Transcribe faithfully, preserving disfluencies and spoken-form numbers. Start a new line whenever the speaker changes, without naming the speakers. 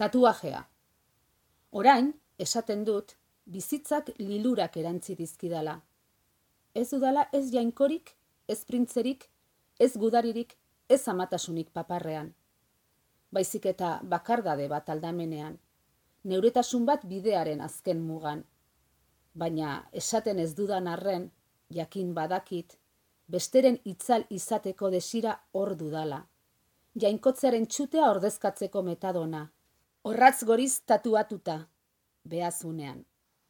Tatuajea. Orain, esaten dut, bizitzak lilurak erantzi dizkidala. Ez dudala ez jainkorik, ez printzerik, ez gudaririk, ez amatasunik paparrean. Baizik eta bakardade bat aldamenean. Neuretasun bat bidearen azken mugan. Baina esaten ez dudan arren, jakin badakit, besteren itzal izateko desira hor dudala. Jainkotzearen txutea ordezkatzeko metadona. Orratz goriz tatuatuta, behazunean.